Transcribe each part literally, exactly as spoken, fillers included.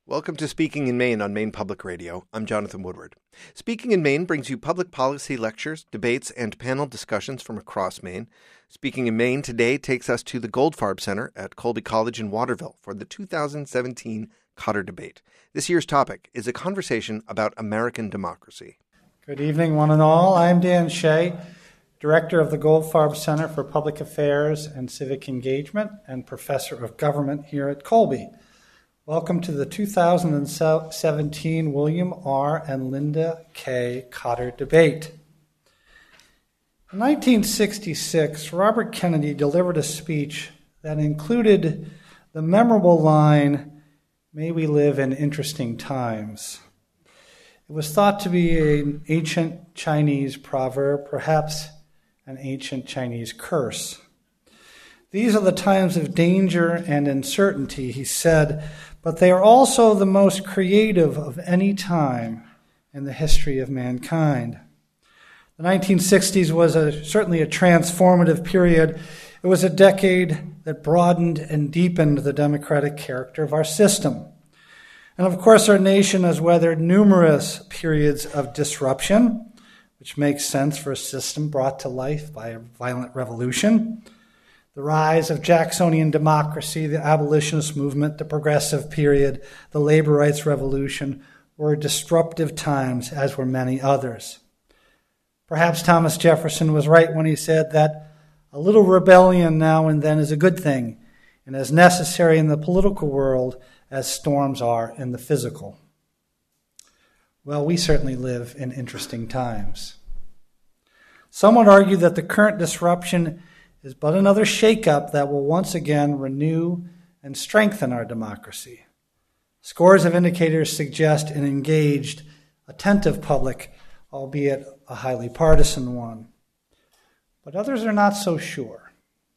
Welcome to Speaking in Maine on Maine Public Radio. I'm Jonathan Woodward. Speaking in Maine brings you public policy lectures, debates, and panel discussions from across Maine. Speaking in Maine today takes us to the Goldfarb Center at Colby College in Waterville for the two thousand seventeen Cotter Debate. This year's topic is a conversation about American democracy. Good evening, one and all. I'm Dan Shea, Director of the Goldfarb Center for Public Affairs and Civic Engagement and Professor of Government here at Colby. Welcome to the two thousand seventeen William R. and Linda K. Cotter Debate. In nineteen sixty-six, Robert Kennedy delivered a speech that included the memorable line, "May we live in interesting times." It was thought to be an ancient Chinese proverb, perhaps an ancient Chinese curse. "These are the times of danger and uncertainty," he said, "but they are also the most creative of any time in the history of mankind." The nineteen sixties was a, certainly a transformative period. It was a decade that broadened and deepened the democratic character of our system. And of course, our nation has weathered numerous periods of disruption, which makes sense for a system brought to life by a violent revolution. The rise of Jacksonian democracy, the abolitionist movement, the progressive period, the labor rights revolution were disruptive times, as were many others. Perhaps Thomas Jefferson was right when he said that a little rebellion now and then is a good thing and as necessary in the political world as storms are in the physical. Well, we certainly live in interesting times. Some would argue that the current disruption is but another shakeup that will once again renew and strengthen our democracy. Scores of indicators suggest an engaged, attentive public, albeit a highly partisan one. But others are not so sure.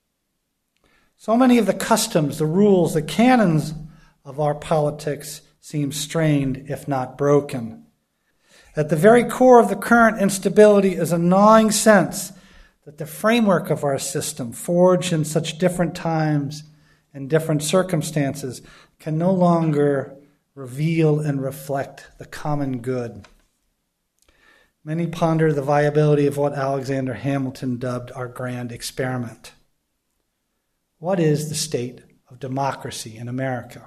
So many of the customs, the rules, the canons of our politics seem strained, if not broken. At the very core of the current instability is a gnawing sense that the framework of our system, forged in such different times and different circumstances, can no longer reveal and reflect the common good. Many ponder the viability of what Alexander Hamilton dubbed our grand experiment. What is the state of democracy in America?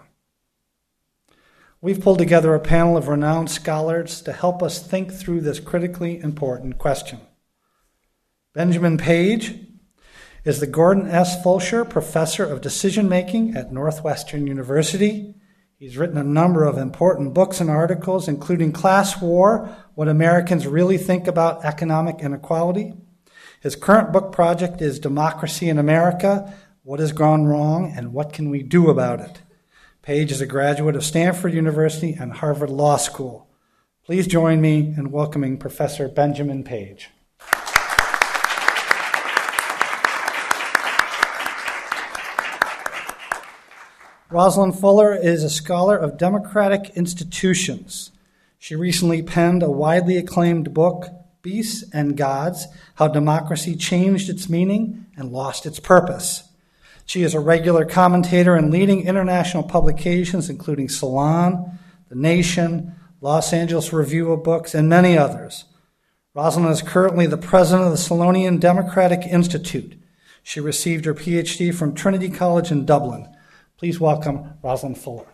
We've pulled together a panel of renowned scholars to help us think through this critically important question. Benjamin Page is the Gordon S. Fulsher Professor of Decision Making at Northwestern University. He's written a number of important books and articles, including Class War, What Americans Really Think About Economic Inequality. His current book project is Democracy in America, What Has Gone Wrong and What Can We Do About It? Page is a graduate of Stanford University and Harvard Law School. Please join me in welcoming Professor Benjamin Page. Rosalind Fuller is a scholar of democratic institutions. She recently penned a widely acclaimed book, Beasts and Gods, How Democracy Changed Its Meaning and Lost Its Purpose. She is a regular commentator in leading international publications, including Salon, The Nation, Los Angeles Review of Books, and many others. Rosalind is currently the president of the Salonian Democratic Institute. She received her P H D from Trinity College in Dublin. Please welcome Rosalind Fuller.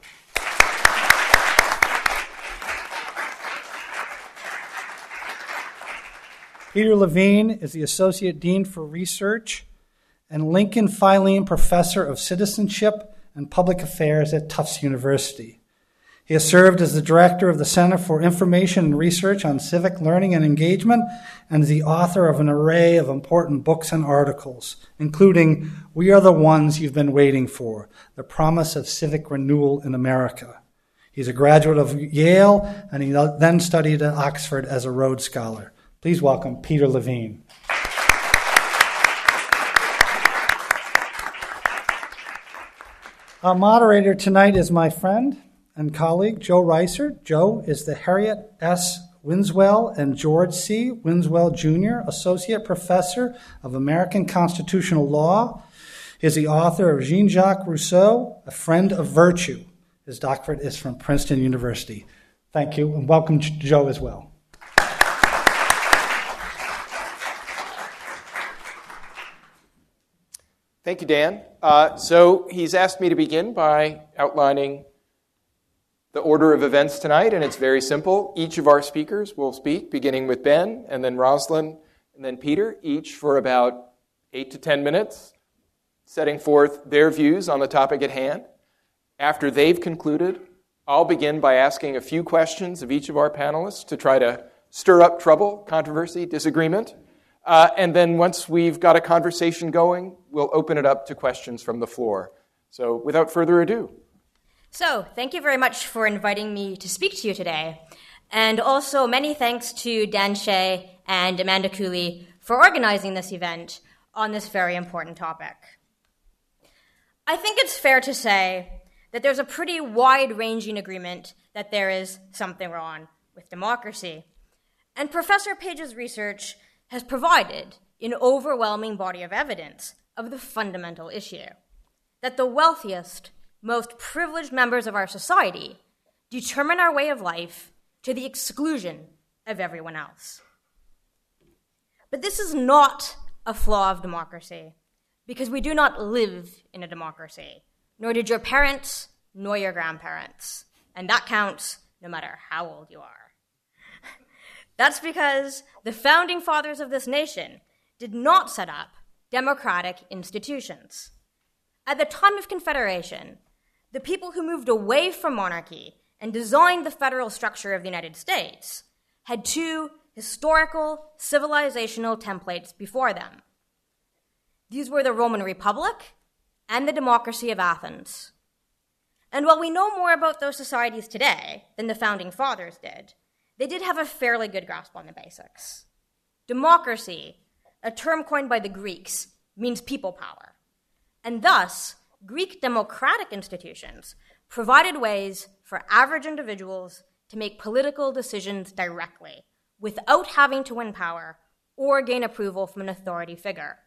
Peter Levine is the Associate Dean for Research and Lincoln Filene Professor of Citizenship and Public Affairs at Tufts University. He has served as the Director of the Center for Information and Research on Civic Learning and Engagement and is the author of an array of important books and articles, including We Are the Ones You've Been Waiting For, The Promise of Civic Renewal in America. He's a graduate of Yale, and he then studied at Oxford as a Rhodes Scholar. Please welcome Peter Levine. Our moderator tonight is my friend and colleague, Joe Reiser. Joe is the Harriet S. Winswell and George C. Winswell, Junior Associate Professor of American Constitutional Law. He is the author of Jean-Jacques Rousseau, A Friend of Virtue. His doctorate is from Princeton University. Thank you, and welcome Joe as well. Thank you, Dan. Uh, so he's asked me to begin by outlining the order of events tonight, and it's very simple. Each of our speakers will speak, beginning with Ben, and then Rosalind, and then Peter, each for about eight to ten minutes, setting forth their views on the topic at hand. After they've concluded, I'll begin by asking a few questions of each of our panelists to try to stir up trouble, controversy, disagreement. Uh, and then once we've got a conversation going, we'll open it up to questions from the floor. So without further ado. So, thank you very much for inviting me to speak to you today. And also many thanks to Dan Shea and Amanda Cooley for organizing this event on this very important topic. I think it's fair to say that there's a pretty wide-ranging agreement that there is something wrong with democracy. And Professor Page's research has provided an overwhelming body of evidence of the fundamental issue, that the wealthiest, most privileged members of our society determine our way of life to the exclusion of everyone else. But this is not a flaw of democracy, because we do not live in a democracy, nor did your parents, nor your grandparents, and that counts no matter how old you are. That's because the founding fathers of this nation did not set up democratic institutions. At the time of Confederation, the people who moved away from monarchy and designed the federal structure of the United States had two historical civilizational templates before them. These were the Roman Republic and the democracy of Athens. And while we know more about those societies today than the founding fathers did, they did have a fairly good grasp on the basics. Democracy, a term coined by the Greeks, means people power. And thus, Greek democratic institutions provided ways for average individuals to make political decisions directly, without having to win power or gain approval from an authority figure.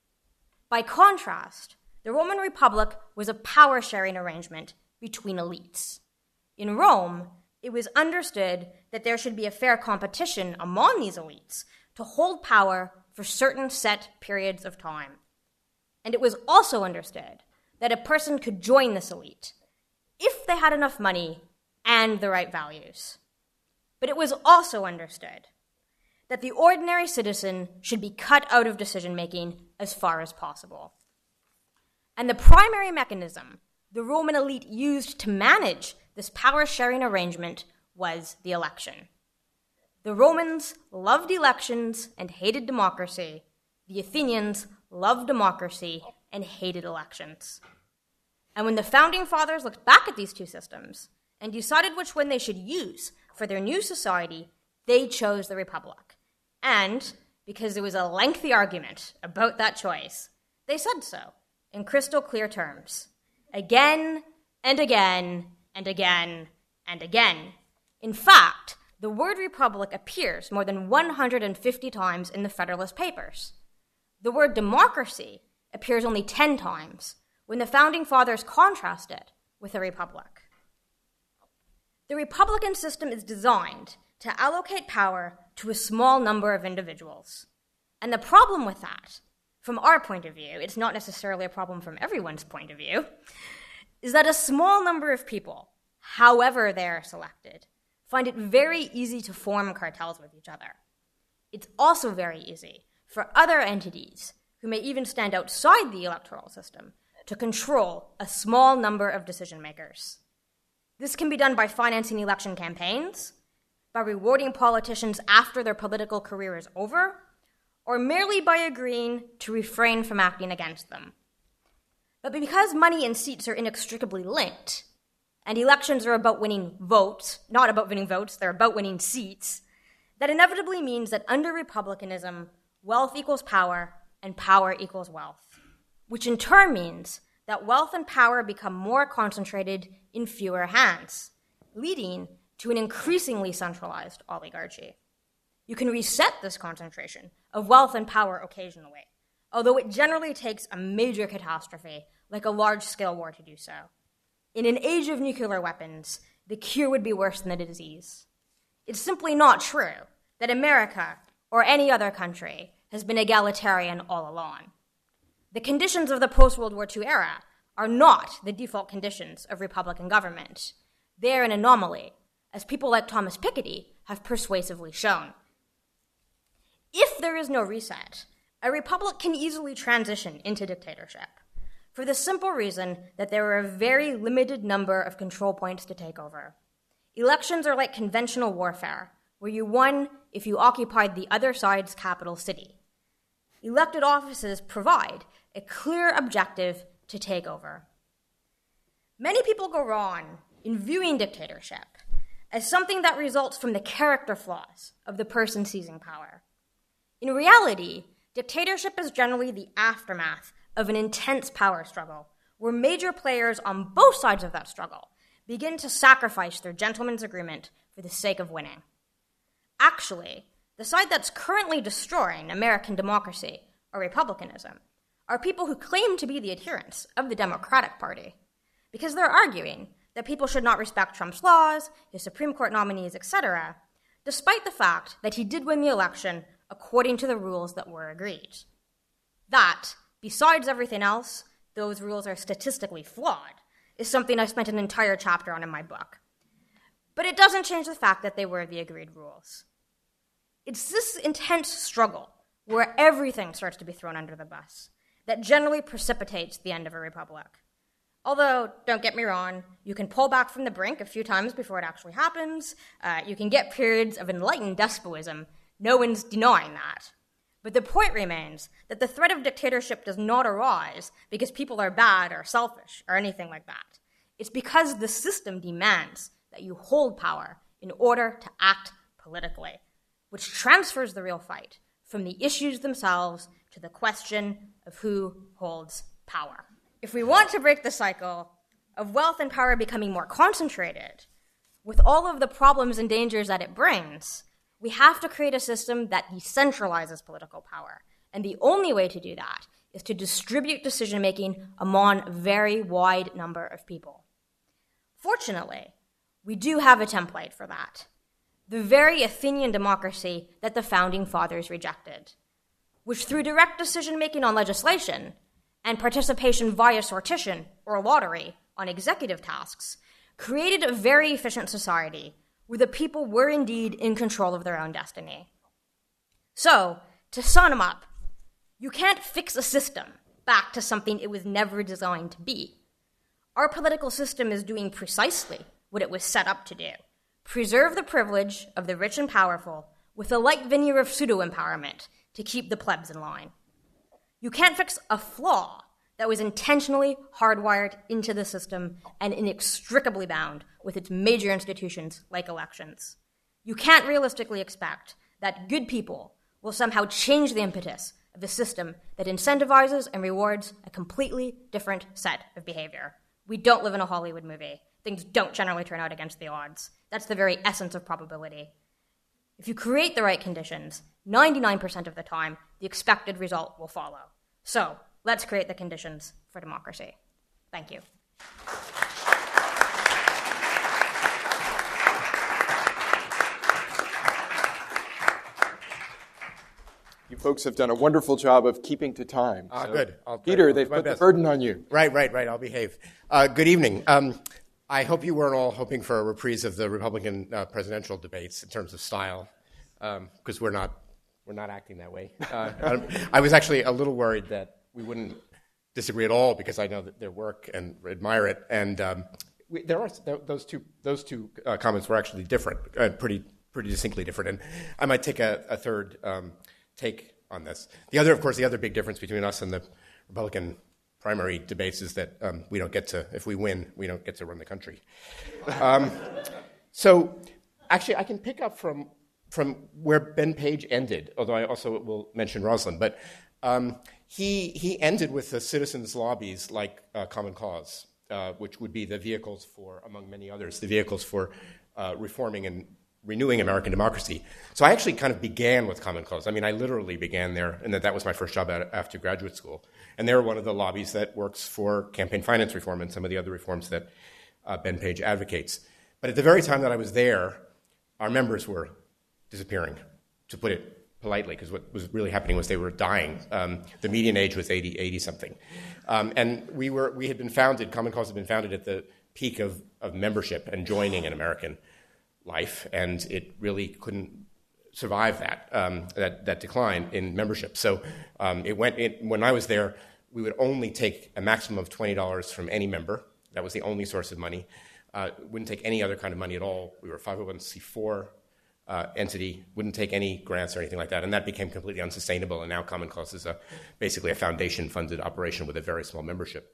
By contrast, the Roman Republic was a power-sharing arrangement between elites. In Rome, it was understood that there should be a fair competition among these elites to hold power for certain set periods of time. And it was also understood that a person could join this elite if they had enough money and the right values. But it was also understood that the ordinary citizen should be cut out of decision-making as far as possible. And the primary mechanism the Roman elite used to manage this power-sharing arrangement was the election. The Romans loved elections and hated democracy. The Athenians loved democracy and hated elections. And when the founding fathers looked back at these two systems and decided which one they should use for their new society, they chose the Republic. And because there was a lengthy argument about that choice, they said so in crystal clear terms, again and again and again and again. In fact, the word republic appears more than one hundred fifty times in the Federalist Papers. The word democracy appears only ten times when the Founding Fathers contrast it with a republic. The Republican system is designed to allocate power to a small number of individuals. And the problem with that, from our point of view, it's not necessarily a problem from everyone's point of view, is that a small number of people, however they are selected, find it very easy to form cartels with each other. It's also very easy for other entities, who may even stand outside the electoral system, to control a small number of decision makers. This can be done by financing election campaigns, by rewarding politicians after their political career is over, or merely by agreeing to refrain from acting against them. But because money and seats are inextricably linked, and elections are about winning votes, not about winning votes, they're about winning seats, that inevitably means that under republicanism, wealth equals power, and power equals wealth, which in turn means that wealth and power become more concentrated in fewer hands, leading to an increasingly centralized oligarchy. You can reset this concentration of wealth and power occasionally, although it generally takes a major catastrophe, like a large-scale war, to do so. in an age of nuclear weapons, the cure would be worse than the disease. It's simply not true that America, or any other country, has been egalitarian all along. The conditions of the post-World War Two era are not the default conditions of Republican government. They're an anomaly, as people like Thomas Piketty have persuasively shown. If there is no reset, a republic can easily transition into dictatorship, for the simple reason that there are a very limited number of control points to take over. Elections are like conventional warfare, where you won if you occupied the other side's capital city. Elected offices provide a clear objective to take over. Many people go wrong in viewing dictatorship as something that results from the character flaws of the person seizing power. In reality, dictatorship is generally the aftermath of an intense power struggle, where major players on both sides of that struggle begin to sacrifice their gentleman's agreement for the sake of winning. Actually, the side that's currently destroying American democracy, or republicanism, are people who claim to be the adherents of the Democratic Party, because they're arguing that people should not respect Trump's laws, his Supreme Court nominees, et cetera, despite the fact that he did win the election according to the rules that were agreed. That, besides everything else, those rules are statistically flawed, is something I spent an entire chapter on in my book. But it doesn't change the fact that they were the agreed rules. It's this intense struggle, where everything starts to be thrown under the bus, that generally precipitates the end of a republic. Although, don't get me wrong, you can pull back from the brink a few times before it actually happens. Uh, you can get periods of enlightened despotism. No one's denying that. But the point remains that the threat of dictatorship does not arise because people are bad or selfish or anything like that. It's because the system demands that you hold power in order to act politically, which transfers the real fight from the issues themselves to the question of who holds power. If we want to break the cycle of wealth and power becoming more concentrated, with all of the problems and dangers that it brings, we have to create a system that decentralizes political power. And the only way to do that is to distribute decision-making among a very wide number of people. Fortunately, we do have a template for that. The very Athenian democracy that the Founding Fathers rejected, which through direct decision-making on legislation and participation via sortition or lottery on executive tasks, created a very efficient society where the people were indeed in control of their own destiny. So, to sum up, you can't fix a system back to something it was never designed to be. Our political system is doing precisely what it was set up to do: preserve the privilege of the rich and powerful with a light veneer of pseudo-empowerment to keep the plebs in line. You can't fix a flaw that was intentionally hardwired into the system and inextricably bound with its major institutions like elections. You can't realistically expect that good people will somehow change the impetus of the system that incentivizes and rewards a completely different set of behavior. We don't live in a Hollywood movie. Things don't generally turn out against the odds. That's the very essence of probability. If you create the right conditions, ninety-nine percent of the time, the expected result will follow. So, let's create the conditions for democracy. Thank you. You folks have done a wonderful job of keeping to time. Ah, so, good. I'll Peter, I'll they've do my put best. the burden on you. Right, right, right. I'll behave. Uh, good evening. Um, I hope you weren't all hoping for a reprise of the Republican uh, presidential debates in terms of style, because um, we're not we're not acting that way. Uh, I was actually a little worried that we wouldn't disagree at all, because I know that their work and admire it. And um, we, there are those two those two uh, comments were actually different, uh, pretty pretty distinctly different. And I might take a, a third um, take on this. The other, of course, the other big difference between us and the Republican primary debates is that um, we don't get to, if we win, we don't get to run the country. Um, so, actually, I can pick up from from where Ben Page ended, although I also will mention Roslyn. But um, he he ended with the citizens' lobbies like uh, Common Cause, uh, which would be the vehicles for, among many others, the vehicles for uh, reforming and renewing American democracy. So I actually kind of began with Common Cause. I mean, I literally began there, and that, that was my first job at, after graduate school. And they're one of the lobbies that works for campaign finance reform and some of the other reforms that uh, Ben Page advocates. But at the very time that I was there, our members were disappearing, to put it politely, because what was really happening was they were dying. Um, the median age was eighty, eighty-something. Um, and we were we had been founded, Common Cause had been founded at the peak of, of membership and joining in American life, and it really couldn't survive that um, that, that decline in membership. So um, it went. It, when I was there, we would only take a maximum of twenty dollars from any member. That was the only source of money. Uh, wouldn't take any other kind of money at all. We were a five oh one c four uh, entity. Wouldn't take any grants or anything like that, and that became completely unsustainable. And now Common Cause is a, basically a foundation-funded operation with a very small membership.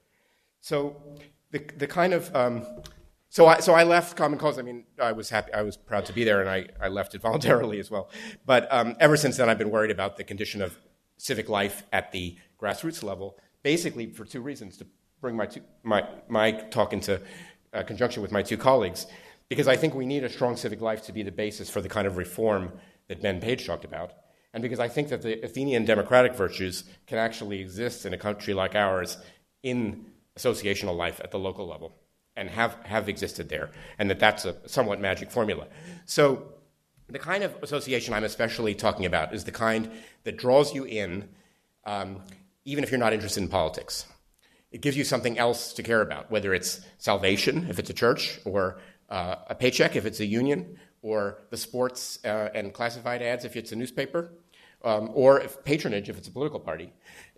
So the the kind of um, So I, so I left Common Cause. I mean, I was happy, I was proud to be there, and I, I left it voluntarily as well. But um, ever since then, I've been worried about the condition of civic life at the grassroots level, basically for two reasons, to bring my, two, my, my talk into uh, conjunction with my two colleagues, because I think we need a strong civic life to be the basis for the kind of reform that Ben Page talked about, and because I think that the Athenian democratic virtues can actually exist in a country like ours in associational life at the local level, and have, have existed there, and that that's a somewhat magic formula. So the kind of association I'm especially talking about is the kind that draws you in, um, even if you're not interested in politics. It gives you something else to care about, whether it's salvation, if it's a church, or uh, a paycheck, if it's a union, or the sports uh, and classified ads, if it's a newspaper, um, or if patronage, if it's a political party.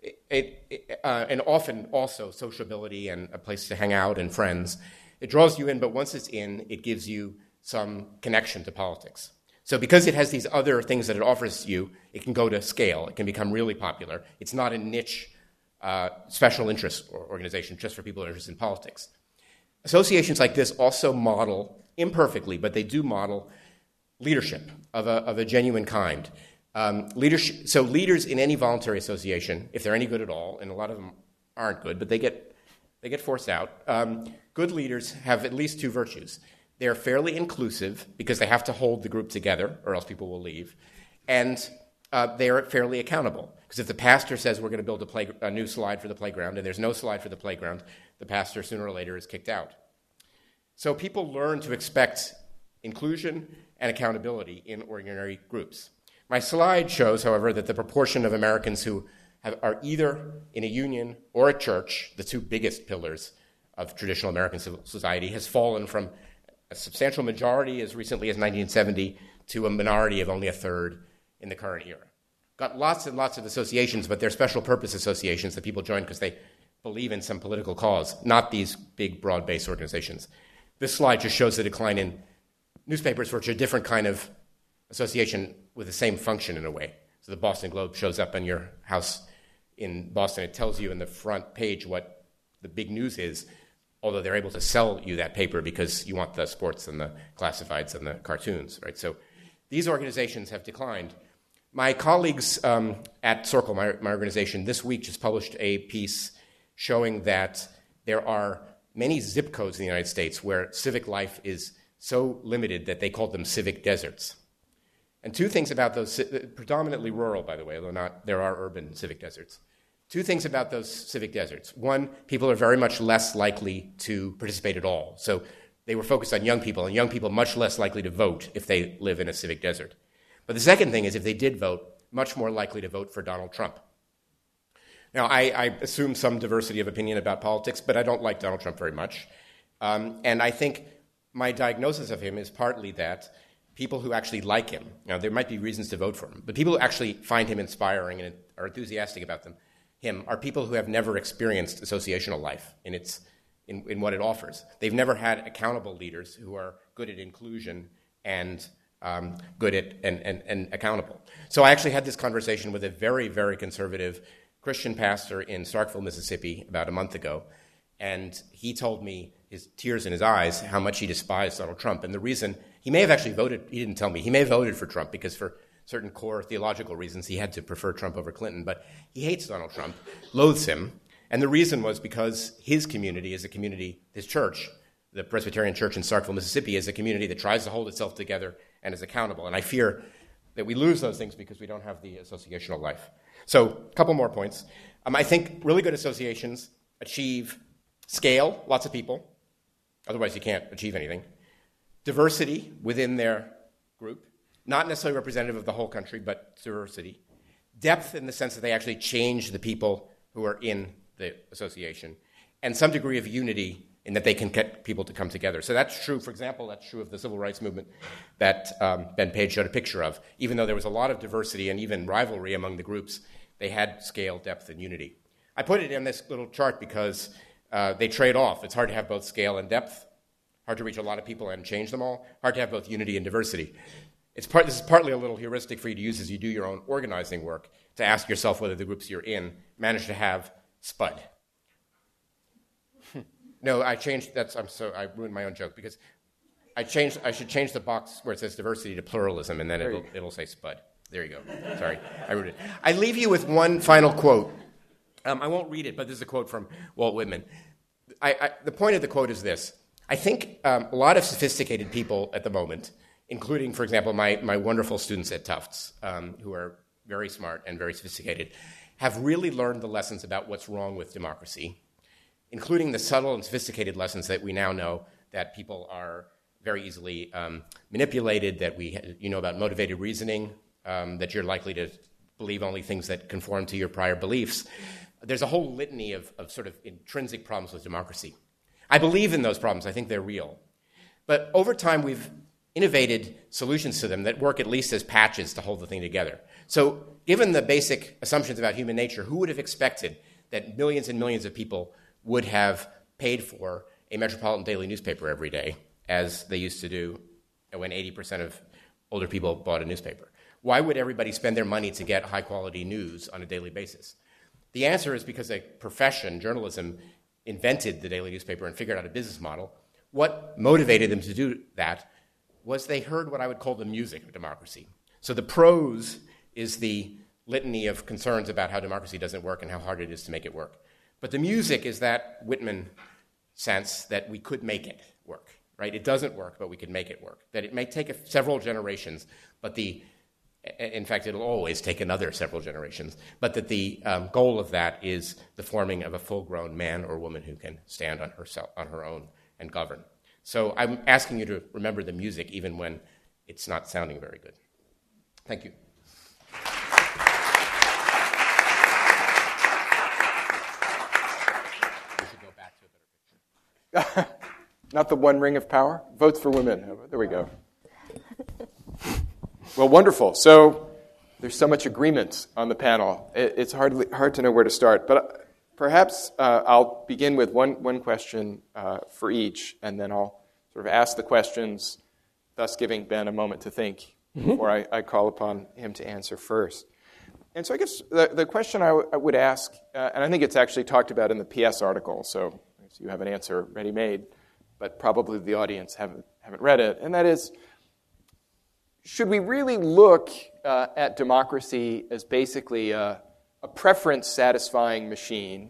It, it, uh, and often also sociability and a place to hang out and friends. It draws you in, but once it's in, it gives you some connection to politics. So because it has these other things that it offers you, it can go to scale. It can become really popular. It's not a niche uh, special interest organization just for people who are interested in politics. Associations like this also model, imperfectly, but they do model leadership of a, of a genuine kind. Um, leadership, so leaders in any voluntary association, if they're any good at all, and a lot of them aren't good, but they get they get forced out. Um, good leaders have at least two virtues. They're fairly inclusive because they have to hold the group together, or else people will leave, and uh, they're fairly accountable. Because if the pastor says we're going to build a, play, a new slide for the playground, and there's no slide for the playground, the pastor sooner or later is kicked out. So people learn to expect inclusion and accountability in ordinary groups. My slide shows, however, that the proportion of Americans who have, are either in a union or a church, the two biggest pillars of traditional American civil society, has fallen from a substantial majority as recently as nineteen seventy to a minority of only a third in the current era. Got lots and lots of associations, but they're special purpose associations that people join because they believe in some political cause, not these big, broad-based organizations. This slide just shows the decline in newspapers, which are a different kind of association with the same function in a way. So the Boston Globe shows up in your house in Boston. It tells you in the front page what the big news is, although they're able to sell you that paper because you want the sports and the classifieds and the cartoons, right? So these organizations have declined. My colleagues um, at Circle, my, my organization, this week just published a piece showing that there are many zip codes in the United States where civic life is so limited that they call them civic deserts. And two things about those, predominantly rural, by the way, although not, there are urban civic deserts. Two things about those civic deserts. One, people are very much less likely to participate at all. So they were focused on young people, and young people much less likely to vote if they live in a civic desert. But the second thing is if they did vote, much more likely to vote for Donald Trump. Now, I, I assume some diversity of opinion about politics, but I don't like Donald Trump very much. Um, and I think my diagnosis of him is partly that people who actually like him, now there might be reasons to vote for him, but people who actually find him inspiring and are enthusiastic about them, him, are people who have never experienced associational life in its in, in what it offers. They've never had accountable leaders who are good at inclusion and um, good at and, and, and accountable. So I actually had this conversation with a very, very conservative Christian pastor in Starkville, Mississippi, about a month ago, and he told me, his tears in his eyes, how much he despised Donald Trump. And the reason, he may have actually voted, he didn't tell me, he may have voted for Trump because for certain core theological reasons he had to prefer Trump over Clinton, but he hates Donald Trump, loathes him, and the reason was because his community is a community, his church, the Presbyterian Church in Starkville, Mississippi, is a community that tries to hold itself together and is accountable. And I fear that we lose those things because we don't have the associational life. So a couple more points. Um, I think really good associations achieve scale, lots of people, Otherwise, you can't achieve anything. Diversity within their group, not necessarily representative of the whole country, but diversity. Depth in the sense that they actually change the people who are in the association. And some degree of unity in that they can get people to come together. So that's true, for example, that's true of the civil rights movement that um, Ben Page showed a picture of. Even though there was a lot of diversity and even rivalry among the groups, they had scale, depth, and unity. I put it in this little chart because uh, they trade off. It's hard to have both scale and depth, hard to reach a lot of people and change them all, hard to have both unity and diversity. It's part, this is partly a little heuristic for you to use as you do your own organizing work, to ask yourself whether the groups you're in manage to have SPUD. No, I changed, that's, I'm so, I ruined my own joke, because I changed, I should change the box where it says diversity to pluralism, and then it'll, it'll say SPUD. There you go. Sorry, I ruined it. I leave you with one final quote. Um, I won't read it, but this is a quote from Walt Whitman. I, I, the point of the quote is this. I think um, a lot of sophisticated people at the moment, including, for example, my, my wonderful students at Tufts, um, who are very smart and very sophisticated, have really learned the lessons about what's wrong with democracy, including the subtle and sophisticated lessons that we now know that people are very easily um, manipulated, that we, you know about motivated reasoning, um, that you're likely to believe only things that conform to your prior beliefs. There's a whole litany of, of sort of intrinsic problems with democracy. I believe in those problems. I think they're real. But over time, we've innovated solutions to them that work at least as patches to hold the thing together. So given the basic assumptions about human nature, who would have expected that millions and millions of people would have paid for a metropolitan daily newspaper every day, as they used to do when eighty percent of older people bought a newspaper? Why would everybody spend their money to get high-quality news on a daily basis? The answer is because a profession, journalism, invented the daily newspaper and figured out a business model. What motivated them to do that was they heard what I would call the music of democracy. So the prose is the litany of concerns about how democracy doesn't work and how hard it is to make it work. But the music is that Whitman sense that we could make it work, right? It doesn't work, but we could make it work. That it may take a, several generations, but the, in fact, it'll always take another several generations, but that the um, goal of that is the forming of a full-grown man or woman who can stand on herself, on her own and govern. So I'm asking you to remember the music even when it's not sounding very good. Thank you. Not the one ring of power? Votes for women. There we go. Well, wonderful. So there's so much agreement on the panel. It's hardly, hard to know where to start. But perhaps uh, I'll begin with one, one question uh, for each, and then I'll sort of ask the questions, thus giving Ben a moment to think mm-hmm. before I, I call upon him to answer first. And so I guess the, the question I, w- I would ask, uh, and I think it's actually talked about in the P S article, so you have an answer ready-made, but probably the audience haven't haven't read it, and that is, should we really look uh, at democracy as basically a, a preference-satisfying machine,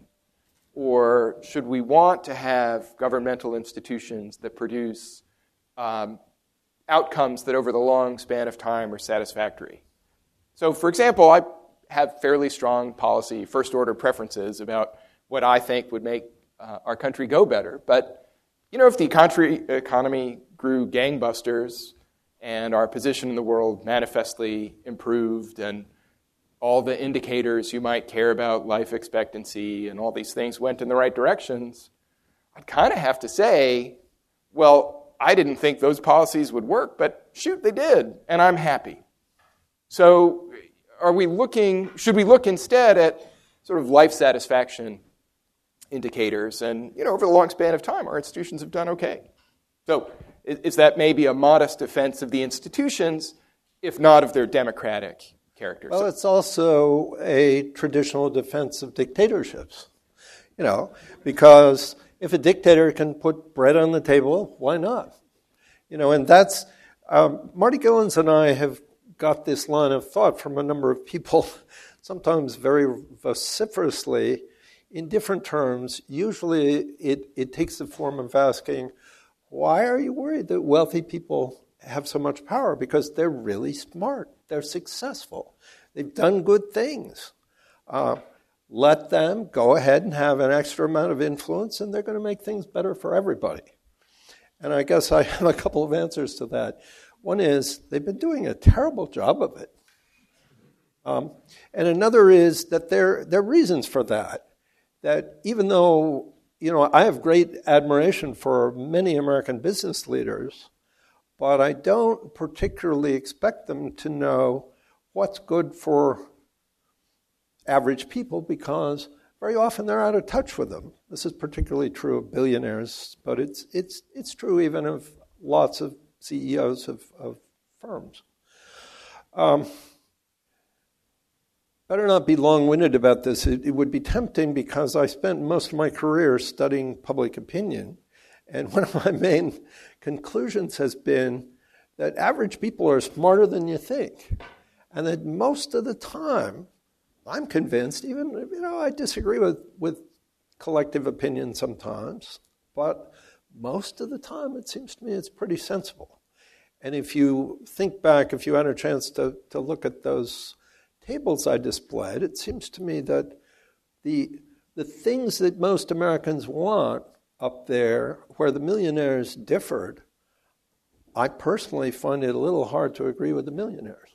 or should we want to have governmental institutions that produce um, outcomes that over the long span of time are satisfactory? So, for example, I have fairly strong policy, first-order preferences about what I think would make Uh, our country go better. But, you know, if the country economy grew gangbusters and our position in the world manifestly improved and all the indicators you might care about, life expectancy and all these things went in the right directions, I'd kind of have to say, well, I didn't think those policies would work, but shoot, they did, and I'm happy. So are we looking, should we look instead at sort of life satisfaction indicators, and you know, over the long span of time, our institutions have done okay. So, is, is that maybe a modest defense of the institutions, if not of their democratic character? Well, so, it's also a traditional defense of dictatorships, you know, because if a dictator can put bread on the table, why not? You know, and that's um, Marty Gillens and I have got this line of thought from a number of people, sometimes very vociferously. In different terms, usually it, it takes the form of asking, why are you worried that wealthy people have so much power? Because they're really smart. They're successful. They've done good things. Uh, let them go ahead and have an extra amount of influence, and they're going to make things better for everybody. And I guess I have a couple of answers to that. One is they've been doing a terrible job of it. Um, and another is that there, there are reasons for that. That even though, you know, I have great admiration for many American business leaders, but I don't particularly expect them to know what's good for average people because very often they're out of touch with them. This is particularly true of billionaires, but it's it's it's true even of lots of C E Os of, of firms. Um, better not be long-winded about this. It, it would be tempting because I spent most of my career studying public opinion, and one of my main conclusions has been that average people are smarter than you think, and that most of the time, I'm convinced, even, you know, I disagree with, with collective opinion sometimes, but most of the time it seems to me it's pretty sensible. And if you think back, if you had a chance to, to look at those tables I displayed, it seems to me that the, the things that most Americans want up there, where the millionaires differed, I personally find it a little hard to agree with the millionaires.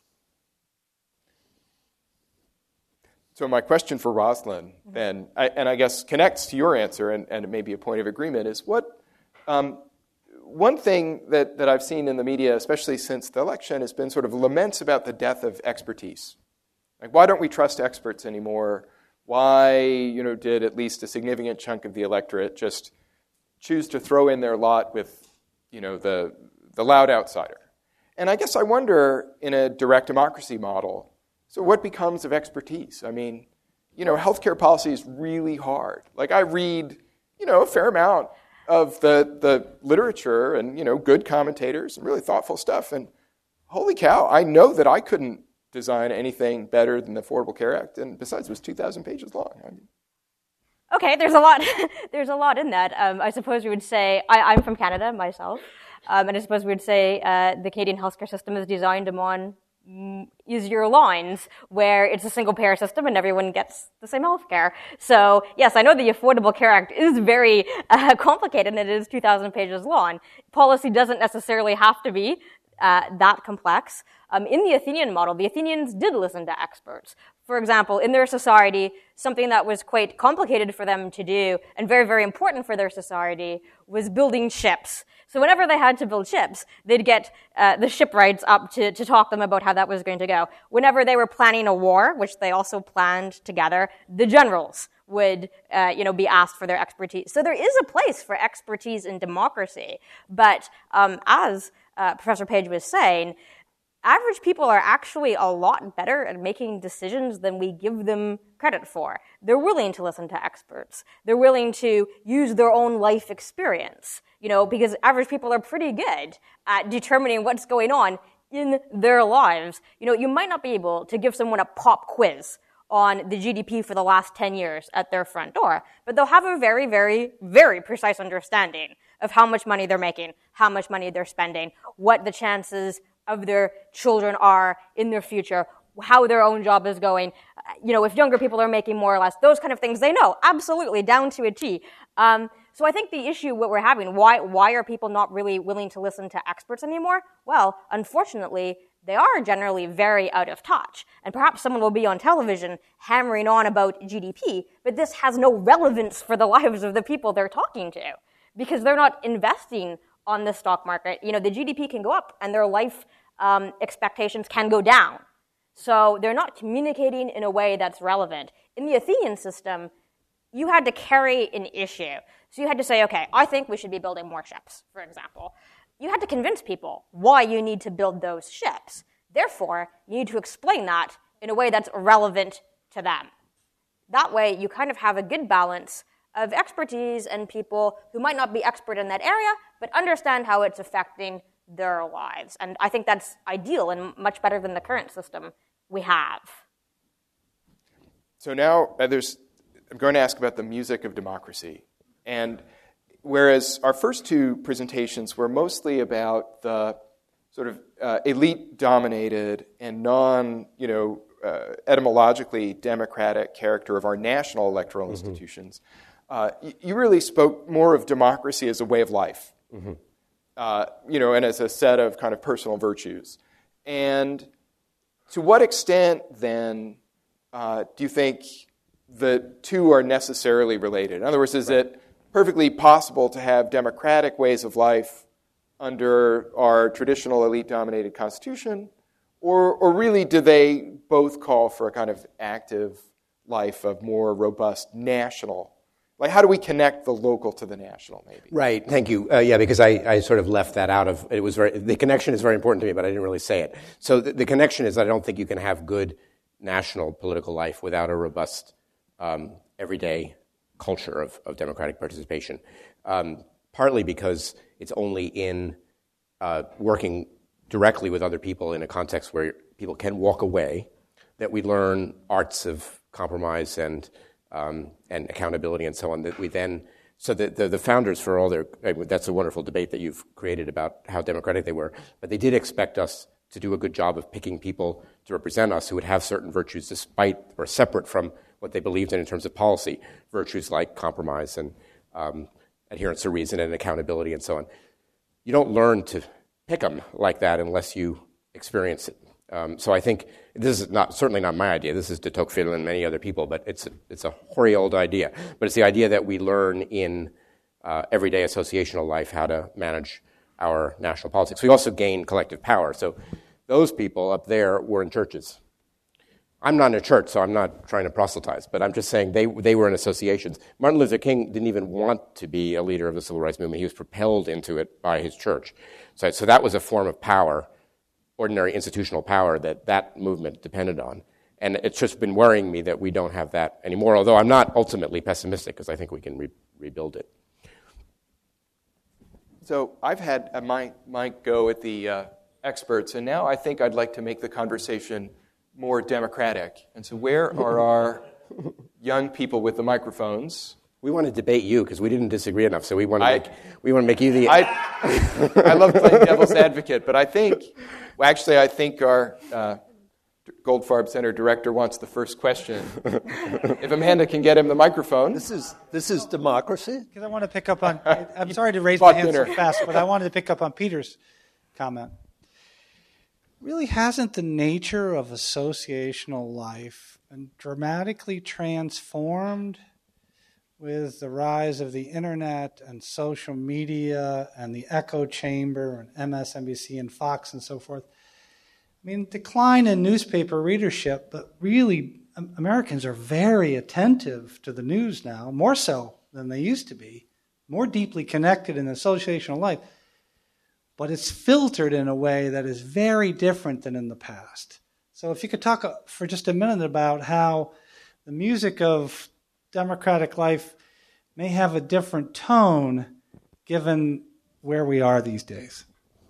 So my question for Rosalind then, I, and I guess connects to your answer, and, and it may be a point of agreement, is what um, one thing that, that I've seen in the media, especially since the election, has been sort of laments about the death of expertise. Like, why don't we trust experts anymore? Why, you know, did at least a significant chunk of the electorate just choose to throw in their lot with, you know, the the loud outsider? And I guess I wonder, in a direct democracy model, so what becomes of expertise? I mean, you know, healthcare policy is really hard. Like, I read, you know, a fair amount of the, the literature and, you know, good commentators and really thoughtful stuff. And holy cow, I know that I couldn't design anything better than the Affordable Care Act. And besides, it was two thousand pages long. I mean, Okay, there's a lot. There's a lot in that. Um, I suppose we would say I, I'm from Canada myself, um, and I suppose we would say uh, the Canadian healthcare system is designed on easier lines where it's a single-payer system and everyone gets the same health care. So, yes, I know the Affordable Care Act is very uh, complicated and it is two thousand pages long. Policy doesn't necessarily have to be uh, that complex. Um, in the Athenian model, the Athenians did listen to experts. For example, in their society, something that was quite complicated for them to do and very, very important for their society was building ships. So whenever they had to build ships, they'd get uh, the shipwrights up to, to talk to them about how that was going to go. Whenever they were planning a war, which they also planned together, the generals would uh, you know, be asked for their expertise. So there is a place for expertise in democracy. But um, as uh, Professor Page was saying, average people are actually a lot better at making decisions than we give them credit for. They're willing to listen to experts. They're willing to use their own life experience, you know, because average people are pretty good at determining what's going on in their lives. You know, you might not be able to give someone a pop quiz on the G D P for the last ten years at their front door, but they'll have a very, very, very precise understanding of how much money they're making, how much money they're spending, what the chances of their children are in their future, how their own job is going, you know, if younger people are making more or less, those kind of things they know, absolutely, down to a T. Um, so I think the issue what we're having, why why are people not really willing to listen to experts anymore? Well, unfortunately, they are generally very out of touch. And perhaps someone will be on television hammering on about G D P, but this has no relevance for the lives of the people they're talking to because they're not investing on the stock market. You know, the G D P can go up and their life um, expectations can go down. So they're not communicating in a way that's relevant. In the Athenian system, you had to carry an issue. So you had to say, okay, I think we should be building more ships, for example. You had to convince people why you need to build those ships. Therefore, you need to explain that in a way that's relevant to them. That way, you kind of have a good balance of expertise and people who might not be expert in that area, but understand how it's affecting their lives. And I think that's ideal and much better than the current system we have. So now uh, there's, I'm going to ask about the music of democracy. And whereas our first two presentations were mostly about the sort of uh, elite-dominated and non, you know, uh, etymologically democratic character of our national electoral mm-hmm. institutions, uh, you, you really spoke more of democracy as a way of life. Mm-hmm. uh, you know, and as a set of kind of personal virtues. And to what extent, then, uh, do you think the two are necessarily related? In other words, is it perfectly possible to have democratic ways of life under our traditional elite-dominated constitution, or, or really do they both call for a kind of active life of more robust national? Like, how do we connect the local to the national, maybe? Right, thank you. Uh, yeah, because I, I sort of left that out of, it was very, the connection is very important to me, but I didn't really say it. So the, the connection is that I don't think you can have good national political life without a robust um, everyday culture of, of democratic participation, um, partly because it's only in uh, working directly with other people in a context where people can walk away that we learn arts of compromise and um, and accountability and so on, that we then, so the, the, the founders for all their, that's a wonderful debate that you've created about how democratic they were, but they did expect us to do a good job of picking people to represent us who would have certain virtues despite or separate from what they believed in in terms of policy, virtues like compromise and um, adherence to reason and accountability and so on. You don't learn to pick them like that unless you experience it. Um, so I think this is not certainly not my idea. This is de Tocqueville and many other people, but it's a, it's a hoary old idea. But it's the idea that we learn in uh, everyday associational life how to manage our national politics. We also gain collective power. So those people up there were in churches. I'm not in a church, so I'm not trying to proselytize, but I'm just saying they they were in associations. Martin Luther King didn't even want to be a leader of the civil rights movement. He was propelled into it by his church. So, so that was a form of power, ordinary institutional power, that that movement depended on. And it's just been worrying me that we don't have that anymore, although I'm not ultimately pessimistic because I think we can re- rebuild it. So I've had a my, my go at the uh, experts, and now I think I'd like to make the conversation more democratic. And so where are our young people with the microphones? We want to debate you because we didn't disagree enough, so we want to I, make we want to make you the. I, I love playing devil's advocate, but I think, well, actually, I think our uh, Goldfarb Center director wants the first question. If Amanda can get him the microphone. This is this is democracy. Because I want to pick up on, I'm sorry to raise Bought my hand dinner. so fast, but I wanted to pick up on Peter's comment. Really, hasn't the nature of associational life been dramatically transformed with the rise of the internet and social media and the echo chamber and M S N B C and Fox and so forth? I mean, decline in newspaper readership, but really Americans are very attentive to the news now, more so than they used to be, more deeply connected in associational life. But it's filtered in a way that is very different than in the past. So if you could talk for just a minute about how the music of democratic life may have a different tone given where we are these days.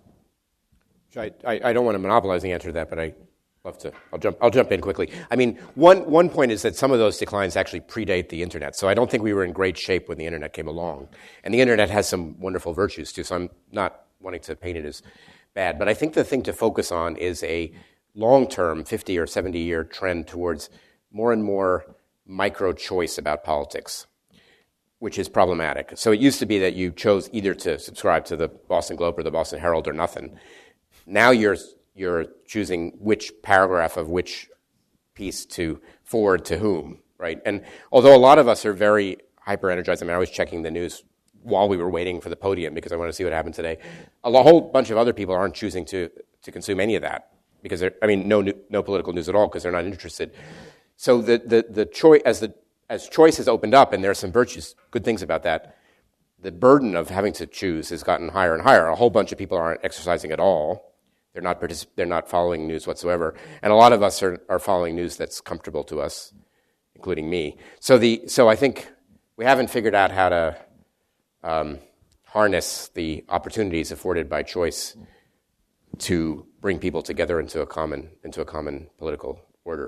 I, I, I don't want to monopolize the answer to that, but I love to. I'll jump. I'll jump in quickly. I mean, one one point is that some of those declines actually predate the internet. So I don't think we were in great shape when the internet came along, and the internet has some wonderful virtues too. So I'm not wanting to paint it as bad, but I think the thing to focus on is a long-term, fifty or seventy-year trend towards more and more micro-choice about politics, which is problematic. So it used to be that you chose either to subscribe to the Boston Globe or the Boston Herald or nothing. Now you're you're choosing which paragraph of which piece to forward to whom, right? And although a lot of us are very hyper-energized, I mean, I was checking the news while we were waiting for the podium because I want to see what happened today. A whole bunch of other people aren't choosing to, to consume any of that because they're, I mean, no new, no political news at all because they're not interested. So the the the choice as the as choice has opened up, and there are some virtues, good things about that. The burden of having to choose has gotten higher and higher. A whole bunch of people aren't exercising at all. They're not particip- They're not following news whatsoever, and a lot of us are are following news that's comfortable to us, including me. So the so I think we haven't figured out how to Um, harness the opportunities afforded by choice to bring people together into a common into a common political order.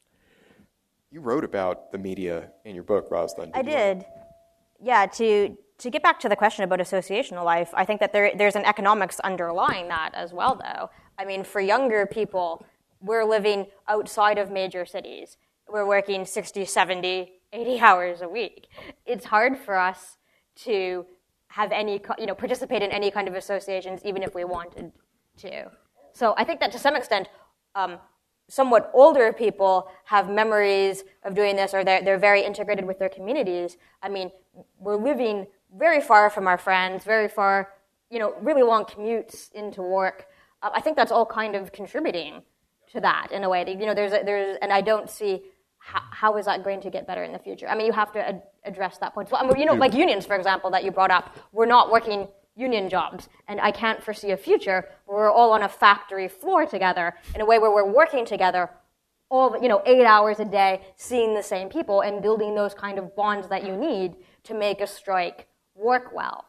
You wrote about the media in your book, Rosalind. I did. Yeah, to to get back to the question about associational life, I think that there there's an economics underlying that as well, though. I mean, for younger people, we're living outside of major cities. We're working sixty, seventy, eighty hours a week. It's hard for us to have any, you know, participate in any kind of associations, even if we wanted to. So I think that to some extent, um, somewhat older people have memories of doing this, or they're, they're very integrated with their communities. I mean, we're living very far from our friends, very far, you know, really long commutes into work. Uh, I think that's all kind of contributing to that in a way. You know, there's, a, there's, and I don't see how, how is that going to get better in the future. I mean, you have to ad- address that point. So, I mean, you know, like unions, for example, that you brought up, we're not working union jobs, and I can't foresee a future where we're all on a factory floor together in a way where we're working together all, you know, eight hours a day, seeing the same people and building those kind of bonds that you need to make a strike work well.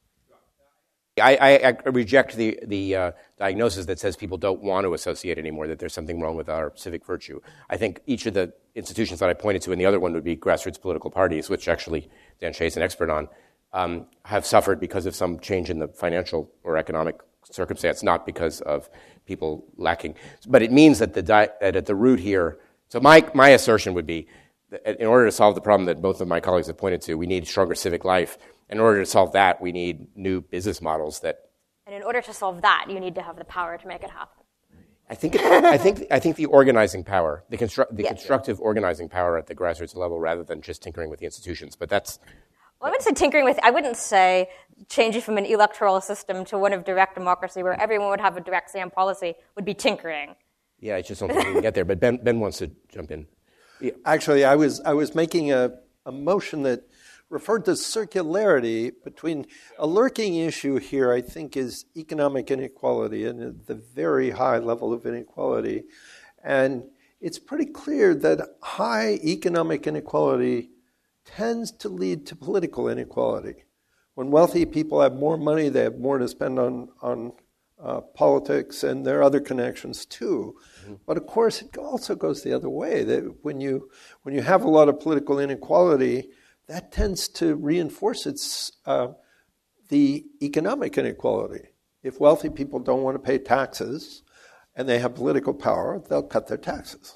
I, I, I reject the, the uh, diagnosis that says people don't want to associate anymore, that there's something wrong with our civic virtue. I think each of the institutions that I pointed to, and the other one would be grassroots political parties, which actually Dan Shea is an expert on, um, have suffered because of some change in the financial or economic circumstance, not because of people lacking. But it means that, the di- that at the root here, so my, my assertion would be that in order to solve the problem that both of my colleagues have pointed to, we need stronger civic life. In order to solve that, we need new business models that. And in order to solve that, you need to have the power to make it happen. I think. It, I think. I think the organizing power, the, constru- the yeah. constructive organizing power at the grassroots level, rather than just tinkering with the institutions. But that's. Well, I wouldn't say tinkering with. I wouldn't say changing from an electoral system to one of direct democracy, where everyone would have a direct say on policy, would be tinkering. Yeah, I just don't think we can get there. But Ben, Ben wants to jump in. Yeah. Actually, I was I was making a, a motion that referred to circularity between a lurking issue here, I think, is economic inequality and the very high level of inequality. And it's pretty clear that high economic inequality tends to lead to political inequality. When wealthy people have more money, they have more to spend on, on uh, politics, and there are other connections too. Mm-hmm. But of course, it also goes the other way. That when you when you have a lot of political inequality, that tends to reinforce its uh, the economic inequality. If wealthy people don't want to pay taxes and they have political power, they'll cut their taxes.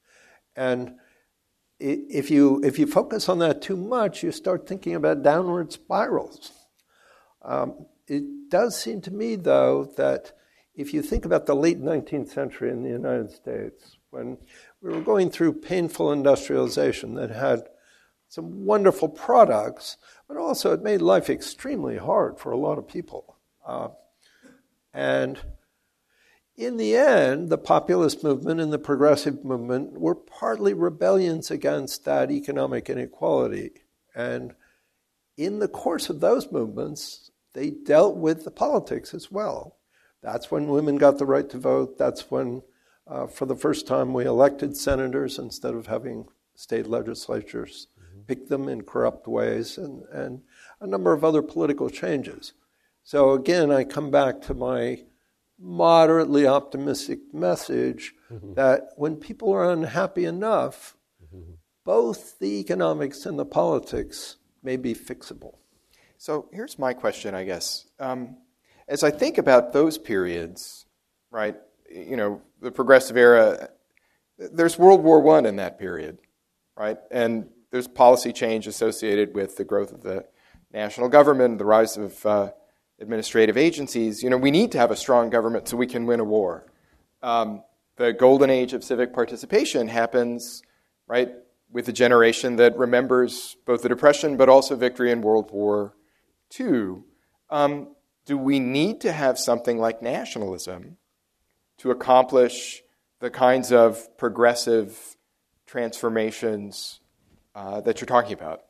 And if you if you focus on that too much, you start thinking about downward spirals. Um, it does seem to me, though, that if you think about the late nineteenth century in the United States, when we were going through painful industrialization that had some wonderful products, but also it made life extremely hard for a lot of people. Uh, and in the end, the populist movement and the progressive movement were partly rebellions against that economic inequality. And in the course of those movements, they dealt with the politics as well. That's when women got the right to vote. That's when, uh, for the first time, we elected senators instead of having state legislatures pick them in corrupt ways, and, and a number of other political changes. So again, I come back to my moderately optimistic message mm-hmm. that when people are unhappy enough, mm-hmm. both the economics and the politics may be fixable. So here's my question, I guess. Um, as I think about those periods, right, you know, the progressive era, there's World War One in that period, right? And there's policy change associated with the growth of the national government, the rise of uh, administrative agencies. You know, we need to have a strong government so we can win a war. Um, the golden age of civic participation happens, right, with a generation that remembers both the Depression but also victory in World War Two. Um, do we need to have something like nationalism to accomplish the kinds of progressive transformations Uh, that you're talking about?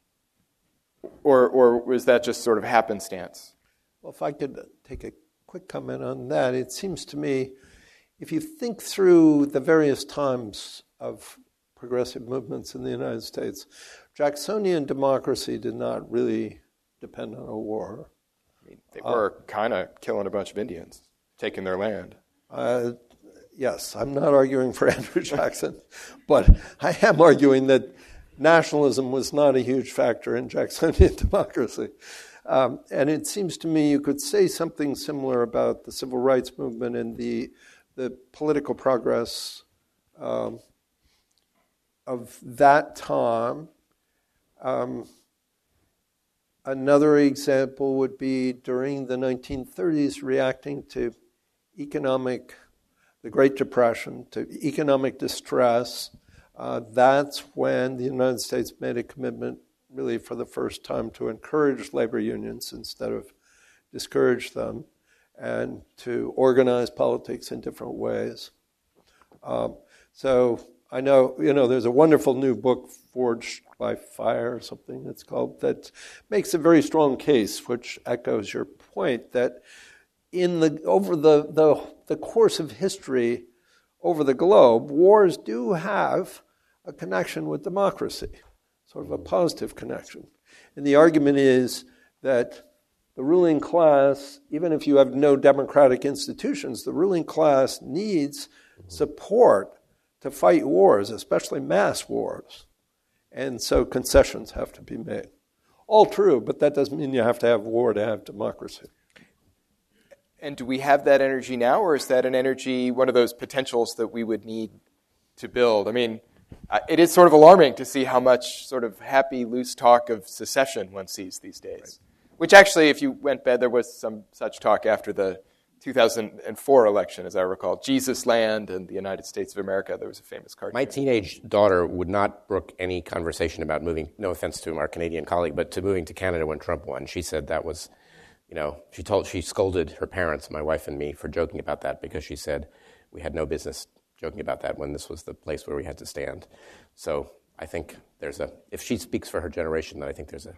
Or or was that just sort of happenstance? Well, if I could take a quick comment on that, it seems to me, if you think through the various times of progressive movements in the United States, Jacksonian democracy did not really depend on a war. I mean, they were uh, kind of killing a bunch of Indians, taking their land. Uh, yes, I'm not arguing for Andrew Jackson, but I am arguing that nationalism was not a huge factor in Jacksonian democracy. Um, and it seems to me you could say something similar about the civil rights movement and the the political progress um, of that time. Um, another example would be during the nineteen thirties, reacting to economic, the Great Depression, to economic distress. Uh, that's when the United States made a commitment, really for the first time, to encourage labor unions instead of discourage them, and to organize politics in different ways. Um, so I know, you know, there's a wonderful new book, Forged by Fire or something that's called, that makes a very strong case, which echoes your point, that in the over the, the, the course of history over the globe, wars do have a connection with democracy, sort of a positive connection. And the argument is that the ruling class, even if you have no democratic institutions, the ruling class needs support to fight wars, especially mass wars. And so concessions have to be made. All true, but that doesn't mean you have to have war to have democracy. And do we have that energy now, or is that an energy, one of those potentials that we would need to build? I mean, it is sort of alarming to see how much sort of happy, loose talk of secession one sees these days. Right. Which actually, if you went back, there was some such talk after the two thousand four election, as I recall. Jesus Land and the United States of America. There was a famous cartoon. My teenage daughter would not brook any conversation about moving, no offense to our Canadian colleague, but to moving to Canada when Trump won. She said that was, you know, she told, she scolded her parents, my wife and me, for joking about that because she said we had no business joking about that when this was the place where we had to stand. So I think there's a, if she speaks for her generation, then I think there's a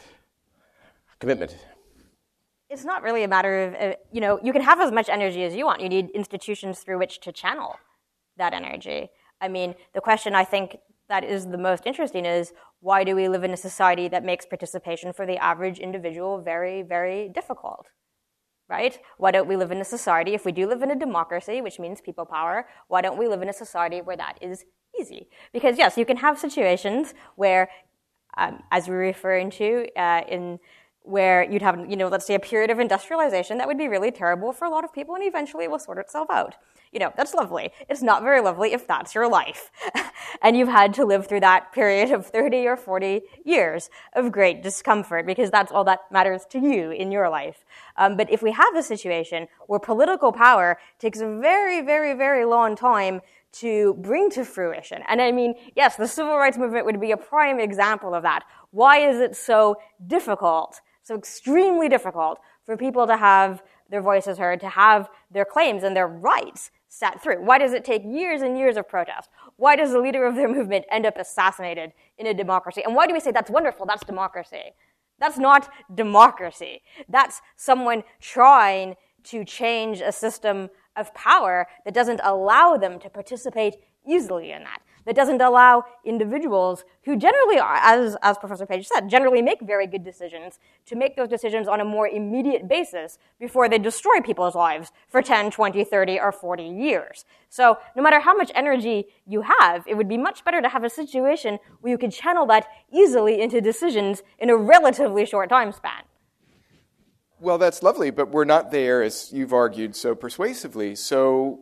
commitment. It's not really a matter of, uh, you know, you can have as much energy as you want. You need institutions through which to channel that energy. I mean, the question I think that is the most interesting is, why do we live in a society that makes participation for the average individual very, very difficult, right? Why don't we live in a society, if we do live in a democracy, which means people power, why don't we live in a society where that is easy? Because yes, you can have situations where, um, as we're referring to uh, in where you'd have, you know, let's say a period of industrialization that would be really terrible for a lot of people, and eventually it will sort itself out. You know, that's lovely. It's not very lovely if that's your life. And you've had to live through that period of thirty or forty years of great discomfort, because that's all that matters to you in your life. Um, but if we have a situation where political power takes a very, very, very long time to bring to fruition, and I mean, yes, the civil rights movement would be a prime example of that. Why is it so difficult, so extremely difficult, for people to have their voices heard, to have their claims and their rights sat through? Why does it take years and years of protest? Why does the leader of their movement end up assassinated in a democracy? And why do we say that's wonderful, that's democracy? That's not democracy. That's someone trying to change a system of power that doesn't allow them to participate easily in that, that doesn't allow individuals who generally are, as, as Professor Page said, generally make very good decisions, to make those decisions on a more immediate basis before they destroy people's lives for ten, twenty, thirty, or forty years. So no matter how much energy you have, it would be much better to have a situation where you could channel that easily into decisions in a relatively short time span. Well, that's lovely, but we're not there, as you've argued so persuasively. So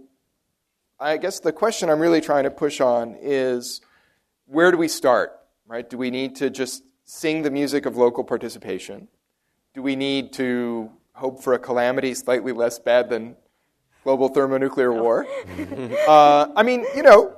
I guess the question I'm really trying to push on is, where do we start, right? Do we need to just sing the music of local participation? Do we need to hope for a calamity slightly less bad than global thermonuclear war? uh, I mean, you know,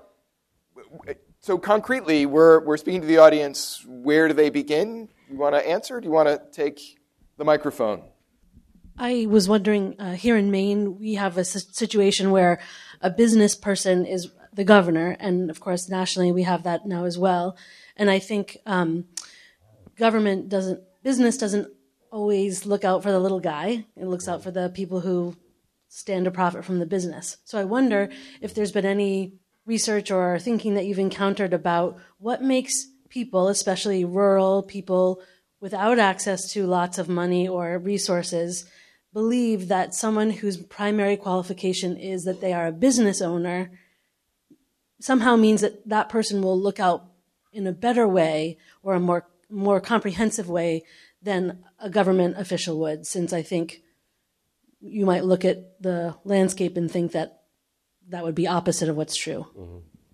so concretely, we're, we're speaking to the audience. Where do they begin? You want to answer? Do you want to take the microphone? I was wondering, uh, here in Maine, we have a situation where a business person is the governor, and of course, nationally, we have that now as well. And I think um, government doesn't, business doesn't always look out for the little guy. It looks out for the people who stand to profit from the business. So I wonder if there's been any research or thinking that you've encountered about what makes people, especially rural people without access to lots of money or resources, believe that someone whose primary qualification is that they are a business owner somehow means that that person will look out in a better way or a more more comprehensive way than a government official would, since I think you might look at the landscape and think that that would be opposite of what's true.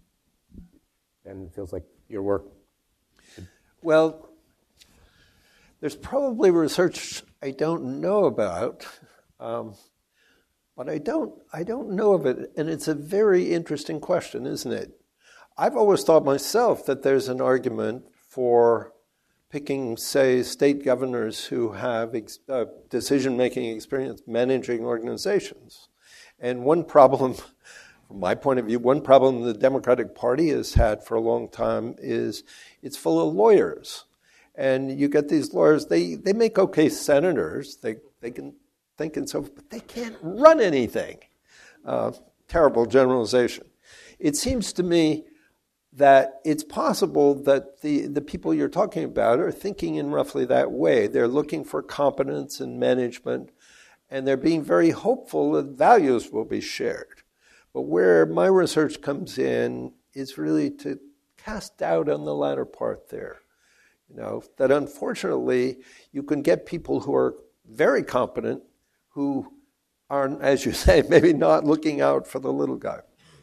Mm-hmm. And it feels like your work. Well, there's probably research I don't know about, um, but I don't, I don't know of it, and it's a very interesting question, isn't it? I've always thought myself that there's an argument for picking, say, state governors who have ex- uh, decision-making experience managing organizations. And one problem, from my point of view, one problem the Democratic Party has had for a long time is it's full of lawyers. And you get these lawyers, they, they make okay senators, they, they can think and so forth, but they can't run anything. Uh, terrible generalization. It seems to me that it's possible that the, the people you're talking about are thinking in roughly that way. They're looking for competence and management, and they're being very hopeful that values will be shared. But where my research comes in is really to cast doubt on the latter part there. You know, that unfortunately you can get people who are very competent who are, as you say, maybe not looking out for the little guy.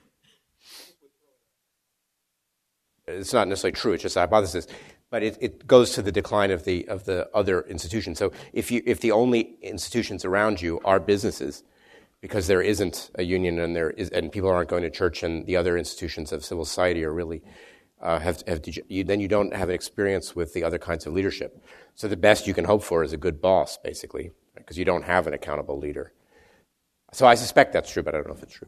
It's not necessarily true, it's just a hypothesis, but it, it goes to the decline of the of the other institutions. So if you if the only institutions around you are businesses, because there isn't a union and there is and people aren't going to church and the other institutions of civil society are really uh, have have you, then you don't have an experience with the other kinds of leadership. So the best you can hope for is a good boss, basically, because you don't have an accountable leader. So I suspect that's true, but I don't know if it's true.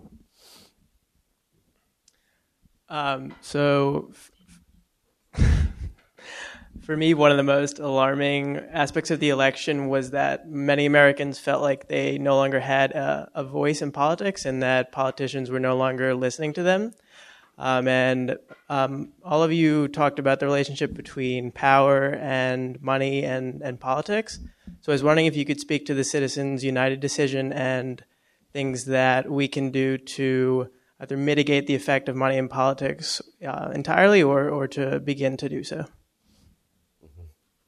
Um, so, f- for me, one of the most alarming aspects of the election was that many Americans felt like they no longer had a, a voice in politics and that politicians were no longer listening to them. Um, and um, all of you talked about the relationship between power and money and, and politics. So I was wondering if you could speak to the Citizens United decision and things that we can do to either mitigate the effect of money in politics uh, entirely or, or to begin to do so. Mm-hmm.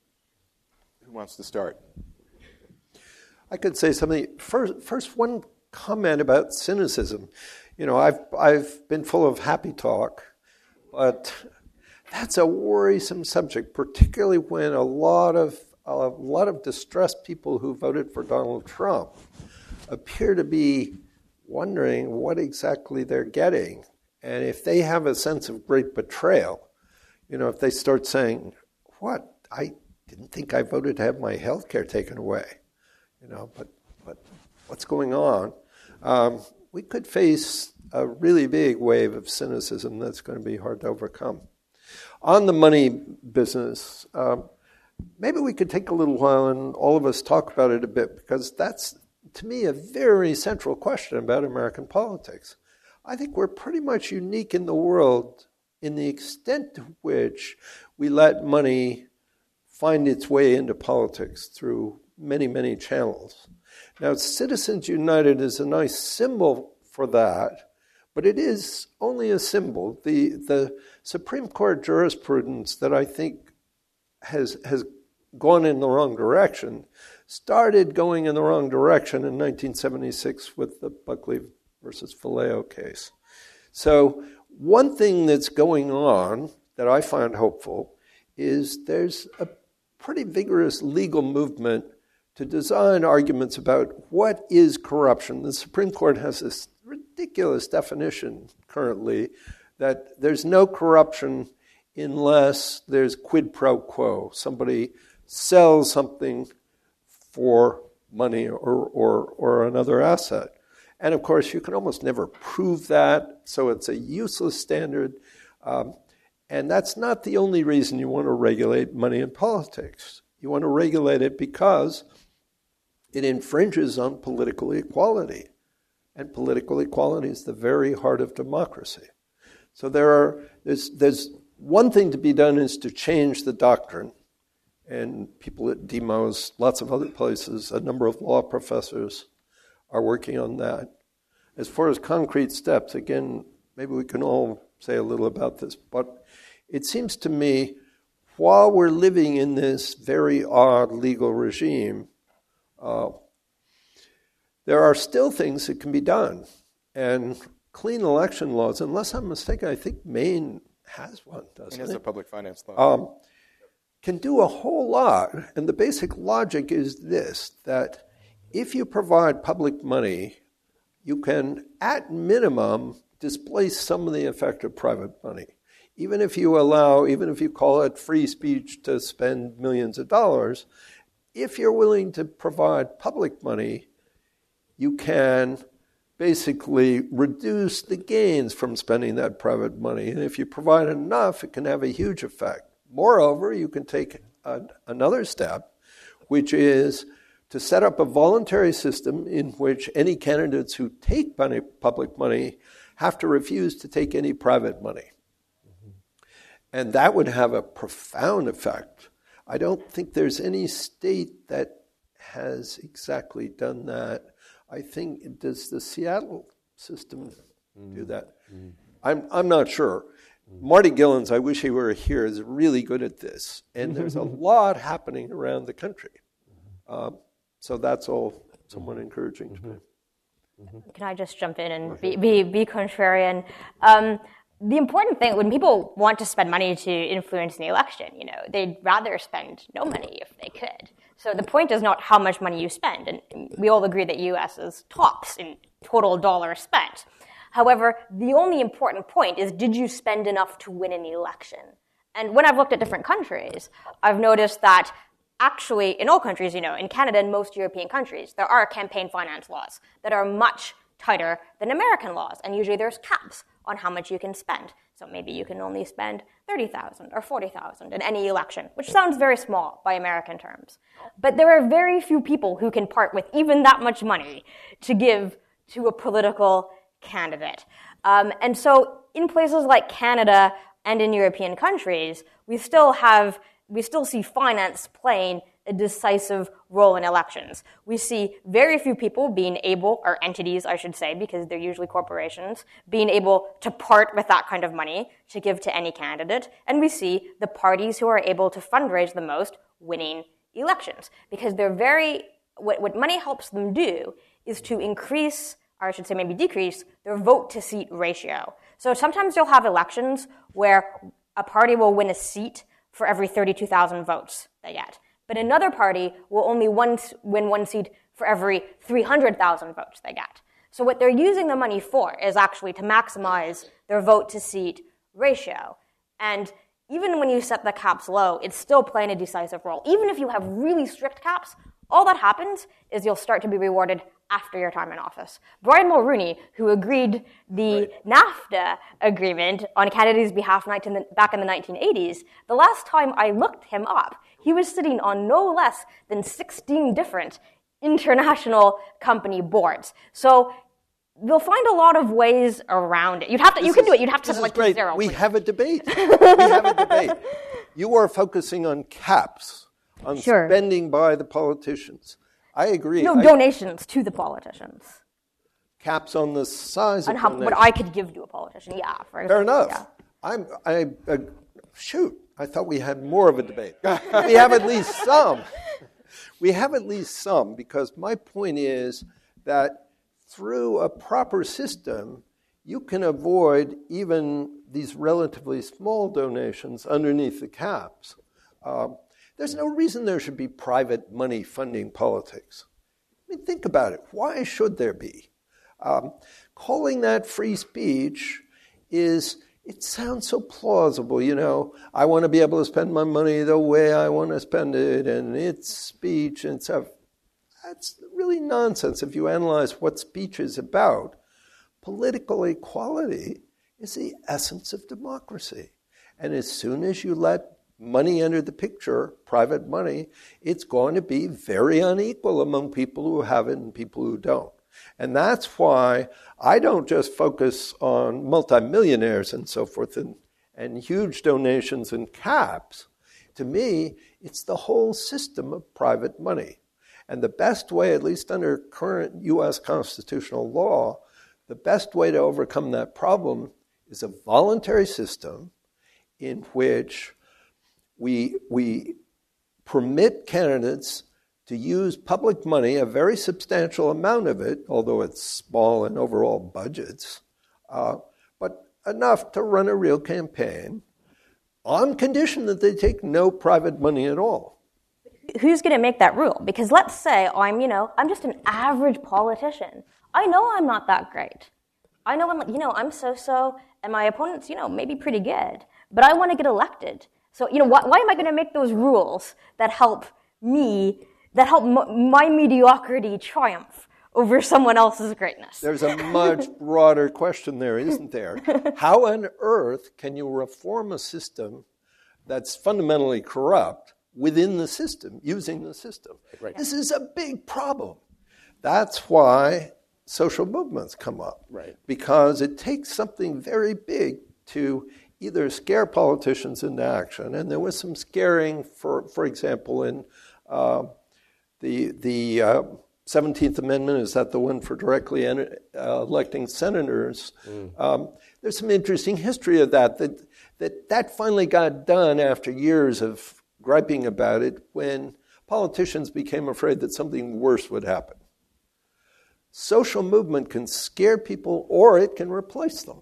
Who wants to start? I could say something. First, first, one comment about cynicism. You know, I've I've been full of happy talk, but that's a worrisome subject, particularly when a lot of a lot of distressed people who voted for Donald Trump appear to be wondering what exactly they're getting. And if they have a sense of great betrayal, you know, if they start saying, what, I didn't think I voted to have my health care taken away, you know, but but what's going on? Um, we could face a really big wave of cynicism that's going to be hard to overcome. On the money business, um, maybe we could take a little while and all of us talk about it a bit, because that's, to me, a very central question about American politics. I think we're pretty much unique in the world in the extent to which we let money find its way into politics through many, many channels. Now, Citizens United is a nice symbol for that, but it is only a symbol. The the Supreme Court jurisprudence that I think has has gone in the wrong direction started going in the wrong direction in nineteen seventy-six with the Buckley versus Vallejo case. So one thing that's going on that I find hopeful is there's a pretty vigorous legal movement to design arguments about what is corruption. The Supreme Court has this ridiculous definition currently that there's no corruption unless there's quid pro quo. Somebody sells something for money or, or, or another asset. And of course, you can almost never prove that, so it's a useless standard. Um, and that's not the only reason you want to regulate money in politics. You want to regulate it because it infringes on political equality. And political equality is the very heart of democracy. So there are there's there's one thing to be done is to change the doctrine. And people at Demos, lots of other places, a number of law professors are working on that. As far as concrete steps, again, maybe we can all say a little about this, but it seems to me, while we're living in this very odd legal regime, uh, there are still things that can be done. And clean election laws, unless I'm mistaken, I think Maine has one, doesn't it? It has a public finance law. Um, can do a whole lot. And the basic logic is this, that if you provide public money, you can, at minimum, displace some of the effect of private money. Even if you allow, even if you call it free speech to spend millions of dollars, if you're willing to provide public money, you can basically reduce the gains from spending that private money. And if you provide enough, it can have a huge effect. Moreover, you can take a, another step, which is to set up a voluntary system in which any candidates who take money, public money have to refuse to take any private money. Mm-hmm. And that would have a profound effect. I don't think there's any state that has exactly done that. I think, does the Seattle system mm-hmm. do that? Mm-hmm. I'm I'm not sure. Mm-hmm. Marty Gillens, I wish he were here, is really good at this. And there's a lot happening around the country. Mm-hmm. Um, So that's all somewhat encouraging to me. Mm-hmm. Can I just jump in and be, be, be contrarian? Um, the important thing, when people want to spend money to influence the election, you know, they'd rather spend no money if they could. So the point is not how much money you spend, and we all agree that U S is tops in total dollars spent. However, the only important point is, did you spend enough to win an election? And when I've looked at different countries, I've noticed that actually, in all countries, you know, in Canada and most European countries, there are campaign finance laws that are much tighter than American laws. And usually there's caps on how much you can spend. So maybe you can only spend thirty thousand dollars or forty thousand dollars in any election, which sounds very small by American terms. But there are very few people who can part with even that much money to give to a political candidate. Um, and so in places like Canada and in European countries, we still have we still see finance playing a decisive role in elections. We see very few people being able, or entities I should say, because they're usually corporations, being able to part with that kind of money to give to any candidate. And we see the parties who are able to fundraise the most winning elections. Because they're very, what, what money helps them do is to increase, or I should say maybe decrease, their vote to seat ratio. So sometimes you'll have elections where a party will win a seat for every thirty-two thousand votes they get. But another party will only one, win one seat for every three hundred thousand votes they get. So what they're using the money for is actually to maximize their vote-to-seat ratio. And even when you set the caps low, it's still playing a decisive role. Even if you have really strict caps, all that happens is you'll start to be rewarded after your time in office. Brian Mulroney, who agreed the right. NAFTA agreement on Canada's behalf back in the nineteen eighties, the last time I looked him up, he was sitting on no less than sixteen different international company boards. So you'll find a lot of ways around it. You'd have to, you can do it. You'd have to like great. zero. We have a debate. we have a debate. You are focusing on caps, on sure. spending by the politicians. I agree. No, I, donations to the politicians. Caps on the size on of how, donations. what I could give to a politician, yeah. For Fair enough. Yeah. I'm, I, uh, shoot, I thought we had more of a debate. We have at least some. We have at least some, because my point is that through a proper system, you can avoid even these relatively small donations underneath the caps. Um, There's no reason there should be private money funding politics. I mean, think about it. Why should there be? Um, calling that free speech is, it sounds so plausible, you know. I want to be able to spend my money the way I want to spend it, and it's speech and stuff. That's really nonsense if you analyze what speech is about. Political equality is the essence of democracy. And as soon as you let money enter the picture, private money, it's going to be very unequal among people who have it and people who don't. And that's why I don't just focus on multimillionaires and so forth and, and huge donations and caps. To me, it's the whole system of private money. And the best way, at least under current U S constitutional law, the best way to overcome that problem is a voluntary system in which We, we permit candidates to use public money, a very substantial amount of it, although it's small in overall budgets, uh, but enough to run a real campaign on condition that they take no private money at all. Who's going to make that rule? Because let's say I'm, you know, I'm just an average politician. I know I'm not that great. I know I'm, you know, I'm so-so, and my opponent's, you know, maybe pretty good. But I want to get elected. So, you know, why, why am I going to make those rules that help me, that help m- my mediocrity triumph over someone else's greatness? There's a much broader question there, isn't there? How on earth can you reform a system that's fundamentally corrupt within the system, using the system? Right. This is a big problem. That's why social movements come up. Right. Because it takes something very big to either scare politicians into action, and there was some scaring, for for example, in uh, the the uh, seventeenth Amendment, is that the one for directly en- uh, electing senators? Mm. Um, there's some interesting history of that, that, that that finally got done after years of griping about it when politicians became afraid that something worse would happen. Social movement can scare people or it can replace them.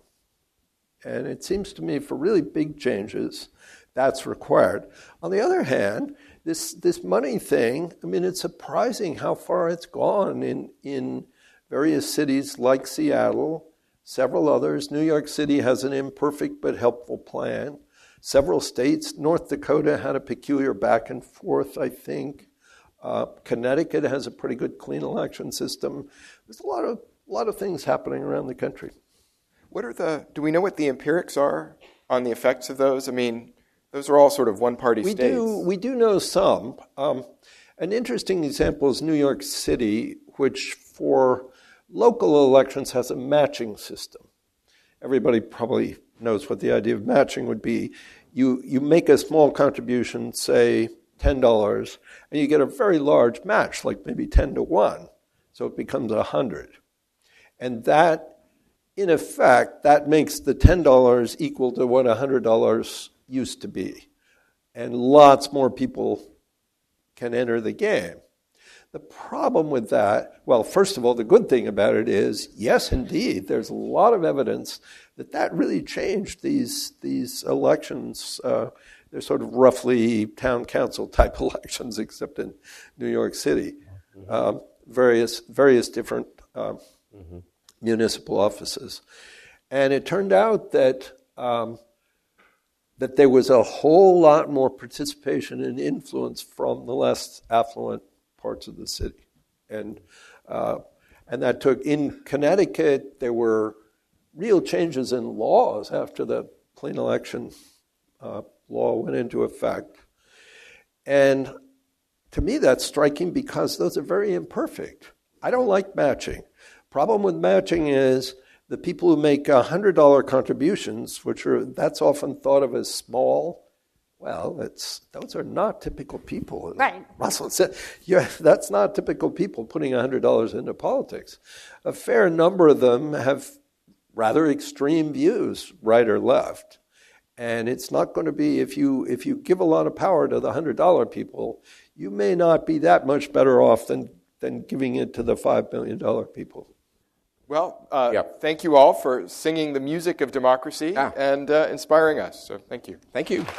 And it seems to me for really big changes, that's required. On the other hand, this this money thing, I mean, it's surprising how far it's gone in, in various cities like Seattle, several others. New York City has an imperfect but helpful plan. Several states, North Dakota had a peculiar back and forth, I think. Uh, Connecticut has a pretty good clean election system. There's a lot of a lot of things happening around the country. What are the? Do we know what the empirics are on the effects of those? I mean, those are all sort of one-party we states. Do, we do know some. Um, an interesting example is New York City, which for local elections has a matching system. Everybody probably knows what the idea of matching would be. You you make a small contribution, say ten dollars, and you get a very large match, like maybe ten to one. So it becomes one hundred. And that, in effect, that makes the ten dollars equal to what one hundred dollars used to be. And lots more people can enter the game. The problem with that, well, first of all, the good thing about it is, yes, indeed, there's a lot of evidence that that really changed these these elections. Uh, they're sort of roughly town council type elections, except in New York City. Mm-hmm. Um, various various different um, mm-hmm. municipal offices. And it turned out that um, that there was a whole lot more participation and influence from the less affluent parts of the city. And uh, and that took, in Connecticut, there were real changes in laws after the clean election uh, law went into effect. And to me, that's striking because those are very imperfect. I don't like matching. Problem with matching is the people who make one hundred dollars contributions, which are that's often thought of as small. Well, it's those are not typical people. Right. Russell said, yeah, that's not typical people putting one hundred dollars into politics. A fair number of them have rather extreme views, right or left. And it's not going to be, if you if you give a lot of power to the one hundred dollars people, you may not be that much better off than, than giving it to the five million dollars people. Well, uh, Yep. thank you all for singing the music of democracy Ah. and uh, inspiring us. So thank you. Thank you.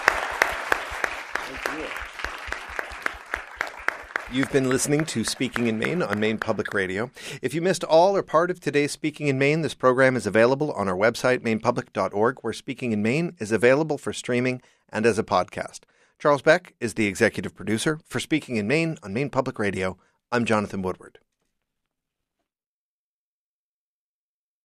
You've been listening to Speaking in Maine on Maine Public Radio. If you missed all or part of today's Speaking in Maine, this program is available on our website, maine public dot org, where Speaking in Maine is available for streaming and as a podcast. Charles Beck is the executive producer. For Speaking in Maine on Maine Public Radio, I'm Jonathan Woodward.